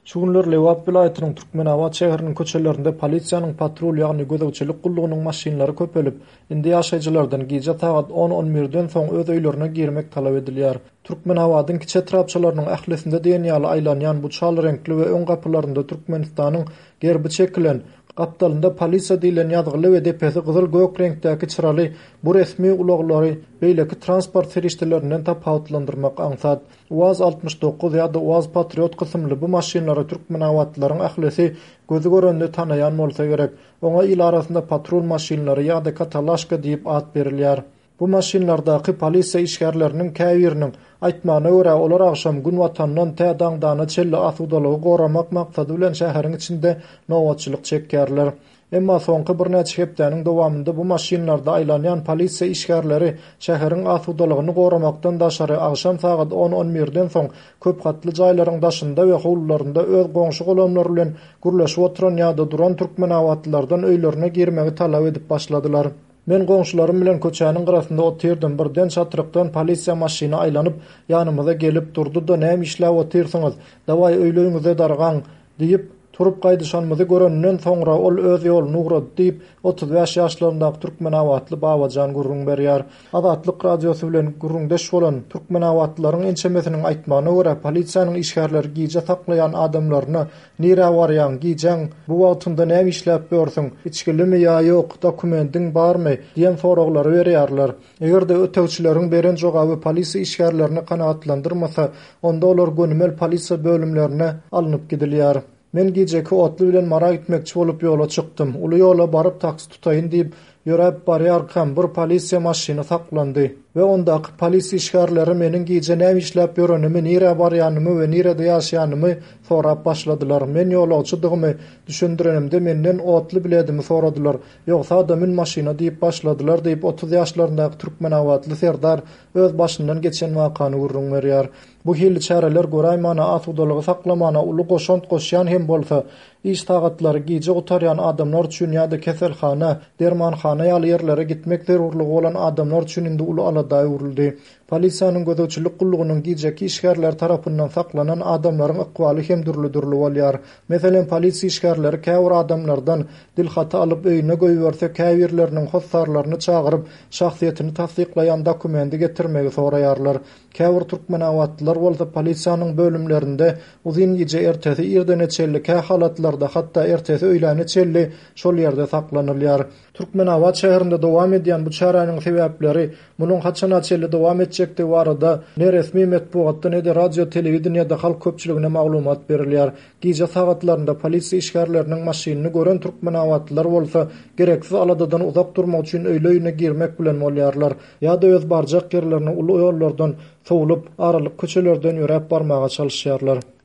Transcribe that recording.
Şu günler Lewap vilayatynyň Türkmenawat şäheriniň köçelerinde polisiýanyň patrul ýagny gözegçilik gullugynyň maşinalary köpelip, indi ýaşaýjylardan gije saat 10-11-den soň öz öýlerine girmek talap edilýär. Türkmenawatyň kiçe trapçylarynyň ählisinde diýen ýaly aýlanýan bu çal renkli we öň gapylarynda Türkmenistanyň gerbi çekilen gapdalynda polisiýa diýilen ýazgyly we depesi gyzyl gök reňktäki çyraly bu resmi uloglary beýleki transport ferişdelerinden tapawutlandyrmak aňsat. UAZ 69 ýa-da UAZ Patriot kysymly bu maşinalary Türkmenawatlaryň ählisi gözü görende tanaýan bolsa gerek. Oňa il arasynda patrul maşinalary ýa-da katalaşka diýip ad berilýär. Bu maşinlardaky polisiýa işgärleriniň käbiriniň aýtmagyna görä olar agşam gün watandan tädaňdana çelli asudalygy goramak maksady bilen şäheriň içinde nowatçylyk çekýärler. Emma soňky bir neçe hepdeniň dowamında bu maşinlarda aýlanýan polisiýa işgärleri şäheriň asudalygyny goramakdan daşary agşam saat 10-11-den soň köp gatly jaýlaryň daşynda we howlularynda öz goňşy golamlary bilen gürleşip oturan ýa-da duran türkmenawatlylardan öýlerine girmegi talap edip başladylar. Men goňşularym bilen köçäniň gyrasynda otyrdım. Birden çatyrykdan polisiýa maşyna aýlanyp ýanymyza gelip durdy da "Näme işläp otyrsyňyz? Daway öýleňize dargaň" diýip turup gaýdyşanmyzy görenden soňra ol öz ýoluny ugrady diýip 35 ýaşlaryndaky türkmenawatly Babajan gurrun berýär. Azatlyk radiosy bilen gurrundeş bolan türkmenawatlylaryň ençemesiniň aýtmagyna görä polisiýanyň işgärleri gije saklaýan adamlaryna "Nire barýan, gijeň, bu wagtynda näme işläp görsiň? Içkilimi ýa ýok, dokumentiň barmy?" diýen soraglary berýärler. Eger de ötewçileriň beren jogaby polisiýa işgärlerini kanaatlandyrmasa, onda olar gönümel polisiýa bölümlerine alınıp gidilýär. Men gijeki otly bilen mara gitmekçi bolup ýola çykdym. Uly ýola baryp taksi tutaýyn diýip ýörep barýarkam bir polisiýa maşyna saklandy we ondaky polisiýa işgärleri meniň gije näme işläp ýörenimi, nire barýanymy we nirede ýaşaýanymy sorap başladylar. Men ýolagçydygymy düşündirenimde menden otly biledimi soradylar. Ýogsa adamyň maşyna diýip başladylar diýip 30 ýaşlaryndaky türkmenawatly serdar öz başyndan geçen wakany gurrun berýär. Bu hili çäreler goraýmana asudalygy saklamana uly goşant goşýan hem bolsa, iş tagatlary gije otarýan adamlar üçin ýa-da keselhana, dermanhana ýaly ýerlere gitmek zerurlygy bolan adamlar üçin indi uly alada urildi. Polisiýanyň gözegçilik gullugynyň gijeki işgärler tarapyndan saklanan adamlaryň ykbaly hem dürli bolýar. Meselen, polisiýa işgärleri käwir adamlardan dilhata alyp öýüne goýberse, käwirleriniň hossarlaryny çagyryp şahsiýetini tasdiklaýan dokumenti getirmegi soraýarlar. Käwir türkmenawatlylar bolsa polisiýanyň bölümlerinde uzyn gije ertesi ýerdene çelli halatlarda hatda ertesi öýläne çelli şol ýerde saklanylýar. Türkmenawat şäherinde dowam edýän bu çaranyň sebäpleri, munyň haçana çelli dowam etjekdi barada ne resmi medpuatda ne de radio telewizionyada halk köpçüligine maglumat berilýär. Gije sagatlarynda polisiýa işgärleriniň maşynyny gören türkmenawatlylar bolsa gereksiz aladadan uzak durmak üçin öýleýine girmek bilen bolýarlar. Ýa-da öz barjak ýerlerine uly ýollardan sowulup aralyk köçelerden ýörep barmaga çalışýarlar.